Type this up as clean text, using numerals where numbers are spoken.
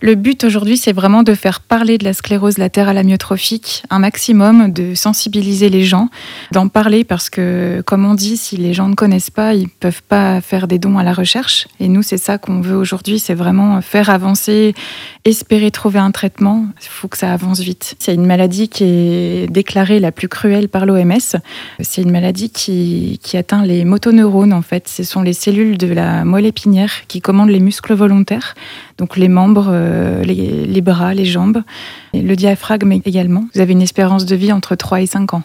Le but aujourd'hui, c'est vraiment de faire parler de la sclérose latérale amyotrophique un maximum, de sensibiliser les gens, d'en parler parce que, comme on dit, si les gens ne connaissent pas, ils ne peuvent pas faire des dons à la recherche. Et nous, c'est ça qu'on veut aujourd'hui, c'est vraiment faire avancer, espérer trouver un traitement. Il faut que ça avance vite. C'est une maladie qui est déclarée la plus cruelle par l'OMS. C'est une maladie qui atteint les motoneurones, en fait. Ce sont les cellules de la moelle épinière qui commandent les muscles volontaires, donc les membres, les bras, les jambes, et le diaphragme également. Vous avez une espérance de vie entre 3 et 5 ans.